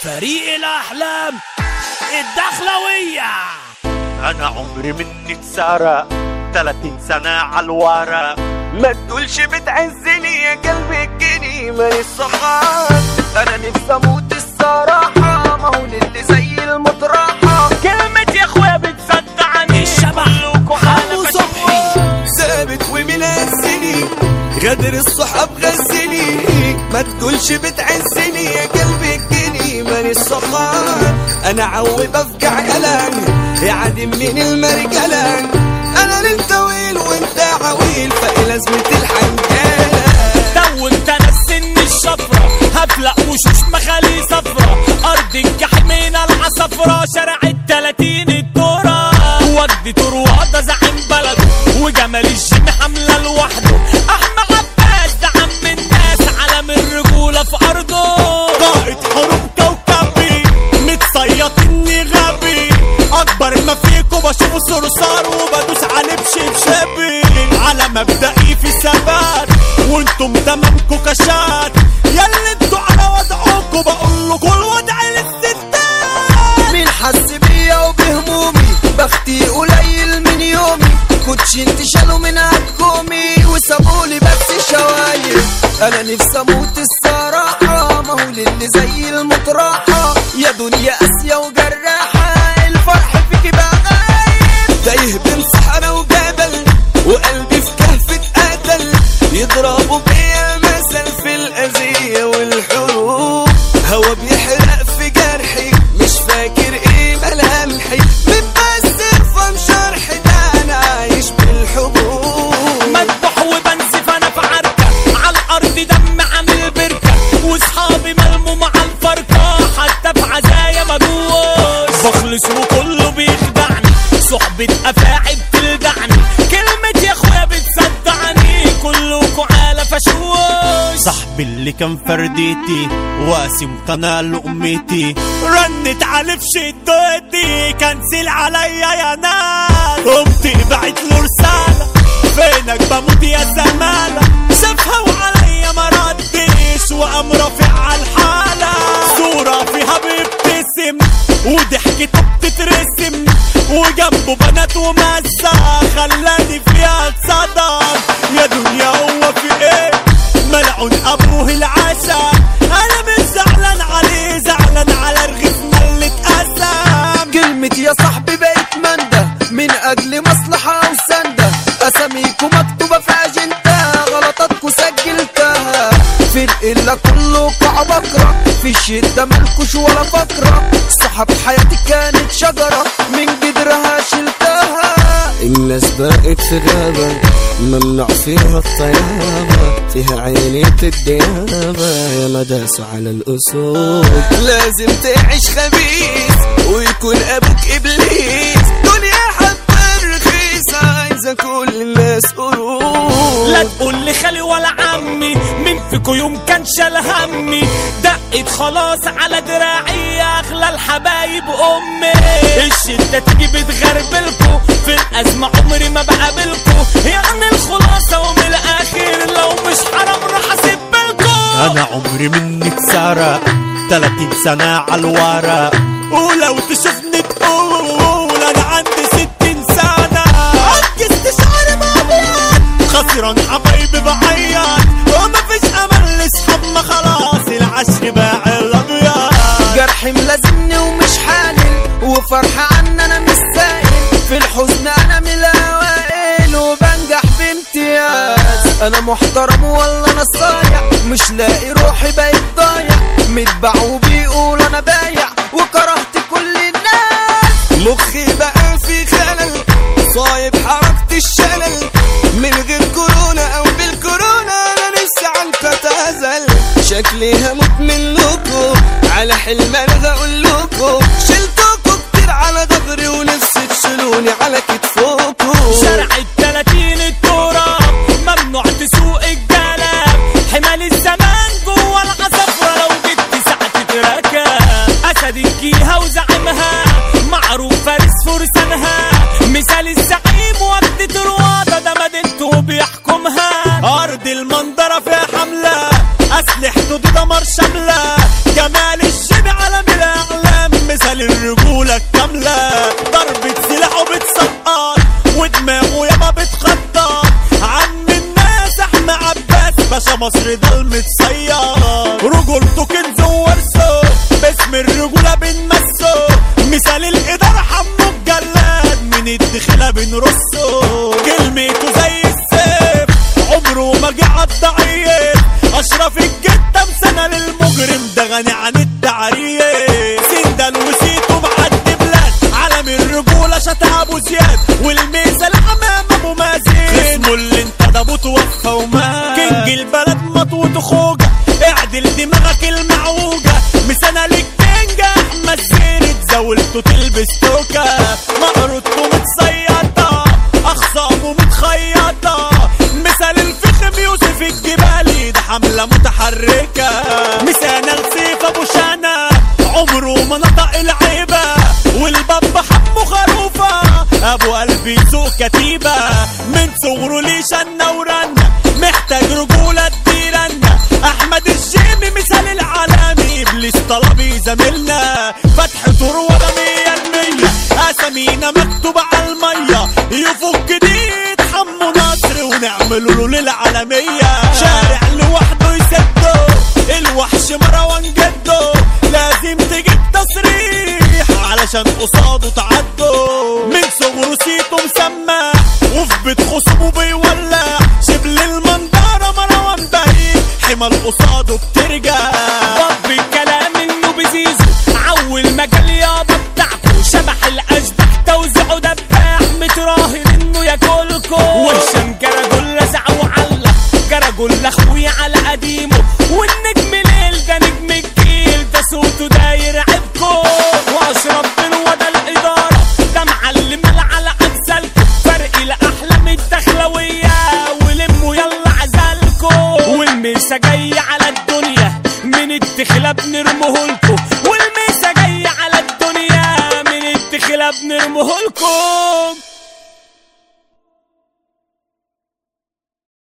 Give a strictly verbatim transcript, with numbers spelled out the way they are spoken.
فريق الأحلام الدخلوية. أنا عمري مني اتسرق تلاتين سنة عالورق، ما تقولش بتعزني يا قلبي الجني مالي الصحاب. أنا نفسي أموت الصراحة، ما هو اللي زي المطرحة كلمة يا أخويا بتصدعني الشبح حمو صبحي ثابت ومنزلي غدر الصحاب غزني، ما تقولش بتعزني يا قلبي الجني مالي الصحاب. أنا عوي بفجع قلق يعدم من المرجلة، أنا ليل طويل وأنت عويل فإيه لازمة الحنجالة. دونت أنا السن الشفرة هفلق وشوش مخالي صفرة، أرض الجحيمين العصفرة شارع التلاتين الدورة، وجد طروادة زعيم بلده وجمال الجيم حملة لوحده، أحمد عباس ده عم الناس علم الرجولة في أرضه، قائد حروب كوكبي متصيط إني غبي، أكبر ما فيكوا بشوفه صرصار وبدوس عليه بشبشبي، على مبدئي في ثبات وانتم تمامكوا كشات، ياللي انتوا على وضعكوا بقولوا كل وضع للستات. مين حس بيا وبهمومي بختي قليل من يومي، كنتش انت شالوا من عكومي وسابولي بس شوايب. انا نفسي اموت الصراحة، ما هو اللي زي المطرحة يا دنيا قاسية وجراحة، الفرح فيكي بقى غايب. تايه بين صحراء وجبل وقلبي في كهف اتقتل، يضربوا بيا مثل في الأذية والحروب، هوا بيحرق في جرحي مش فاكر ايه ملامحي، متبسر فم شرحي ده انا عايش بالحبوب. مذبح وبنزف انا في عركة على الارض دم عامل بركة، واصحابي ملموم على الفرقة حتى في عزايا مدوش، بخلص وكله بيخدعني صحبة افاعي بتلدعني، كلمة يا اخويا بتصدعني كلكوا على فشوش. صاحبي اللي كان فرديتي واسم قناة لقمتي، رنت عليه في شدتي كنسل عليا يا ناس، قمت بعت له رسالة فينك بموت يا زمالة، شافها وعليا ما ردش وقام رافع على الحالة، صورة فيها بيبتسم وضحكته بتترسم وجنبه بنات ومسة خلاني فيها اتصدم، يا دنيا هو في ايه ملعون ابوه العشا، انا مش زعلان عليه زعلان على رغيف ملة قسم. كلمة يا صاحبي بقت منده من اجل مصلحة او سندة، اساميكوا مكتوبة في اجندة غلطاتكوا سجلتها، في القلة كله قاع بكرة في الشدة مالكوش ولا فكرة، صحاب حياتي كانت شجرة من جدرها شلتها، الناس بقت في غابة ممنوع فيها الطيابة، فيها عينية الديابة يا مداسة على الأسود، لازم تعيش خبيث ويكون أبوك إبليس، دنيا حتى رخيصة عايزة كل الناس قرود. لا تقول لي خالي ولا عمي مين فيكو يوم كان شال همي، دقت خلاص على دراعي اغلى الحبايب امي، الشدة تيجي بتغربلكو في الازمة عمري ما بقابلكو، يعني الخلاصة ومن الاخر لو مش حرام راح اسيبلكو. انا عمري مني اتسرق تلاتين سنة عالورق، ولو تشوفني تقول انا عندي ستين سنة، عجزت شعري مبيض خسران حبايبي بعيط، ومفيش امل لاصحاب ما خلاص العشر باع الابيض، جرحي ملازمني ومش حالل وفرحة عن انا مش سائل، في الحزن انا من الاوائل وبنجح بامتياز، انا محترم والله انا صايع مش لاقي روحي بقيت ضايع، متباع وبيقول انا بايع وكرهت كل الناس، مخي بقى في خلل صايب حركة الشلل، من غير كورونا او بالكورونا انا نفسي عنك اتهزل، شكلي هموت منكم على حلم انا هقول لكم، شلتكم كتير على ظهري ونفسي تشيلوني على كتفكم، شارع التلاتين التراب ممنوع تسوق الجلاب، حمال الزمان جوه العصفرة لو جيت ساعة تتركب، اسد الجيهة وزعيمها معروف فارس فرسانها، مثال الزعيم وجد طروادة ده مدينته بيحكمها، ارض المنظرة فيها حملة اسلحته دي دمار شاملة، جمال الجيب على عن التعريف. سندان وسيتو معدي بلاد عالم الرجولة شتا ابو زياد والميزة الحمام ابو مازن اسمه اللي انتدبه توفى ومات. كينج البلد مطوط خوجة اعدل دماغك المعوجة مسانة للكينج احمد زين تزاولته تلبس توكة مقرطه متصيطة اخصامه متخيطة مثال الفخم يوسف الجبالي ده حملة متحركة مسانة لسيف ابو شانا عمره ما نطق العيبة والباب حمه خروفة ابو قلبي سوق كتيبة من صغره ليه شنة ورنة محتاج رجولة تديرنا احمد الجيمي مثال العالمي ابليس طلبي زميلنا فتح ثروة مية المية اسامينا مكتوبة على المية يفك جديد حمو نصر ونعمله له للعالمية شارع لوحده يسده الوحش مروان جده لازم تجيب تصريح علشان قصاده تعدوا من صغره سيتو مسمى وفي بيت خصمه بيولع شبل المنظرة مروان بعيد حمل قصاده بترجع ضب الكلام انه بزيزو عول مجال يابا بتاعكو شبح الاشباح توزيعه دباح متراهن انه ياكلكو وهشام جرجل لزع وعلق جرجل اخويا على قديمه والنجم ليل ده نجم الجيل ده صوته داير عبكو واشرف بالوضع الاداره ده معلم على امثالكو فرق لاحلام الدخلويه ولموا يلا عزالكو والميسه جايه على الدنيا من الدخله بنرمهولكو والميسه جايه على الدنيا من الدخله بنرمهولكو